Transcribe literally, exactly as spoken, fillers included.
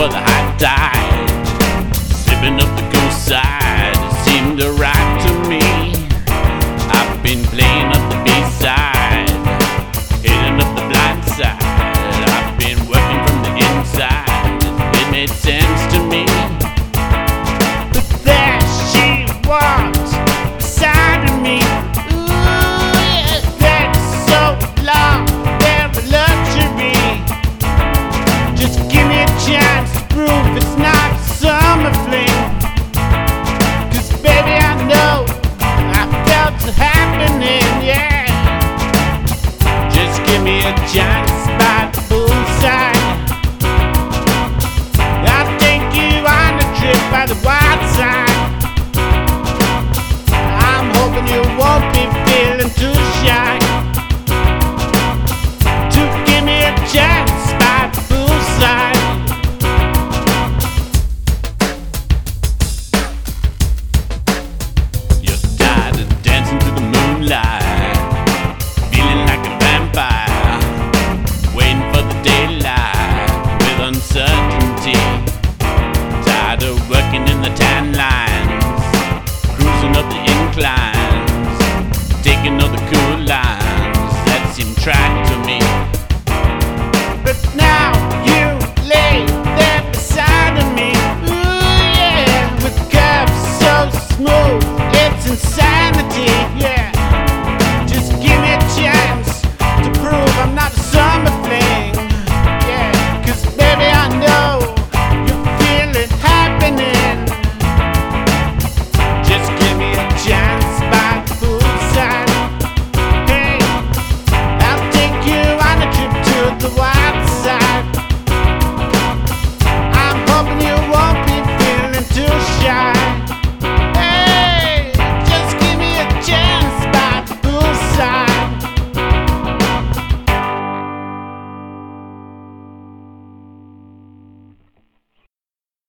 for the high tide. Slipping up the coast side, it seemed to right to me. I've been playing up the B-side, hitting up the blind side. I've been working from the inside, it made sense to me. But there she was, beside of me. Ooh, yeah, that's so long, very luxury. Just give me a chance to prove it's not a summer fling. 'Cause baby, I know I felt it happening, yeah. Just give me a chance by the poolside. I'll take you on a trip by the water.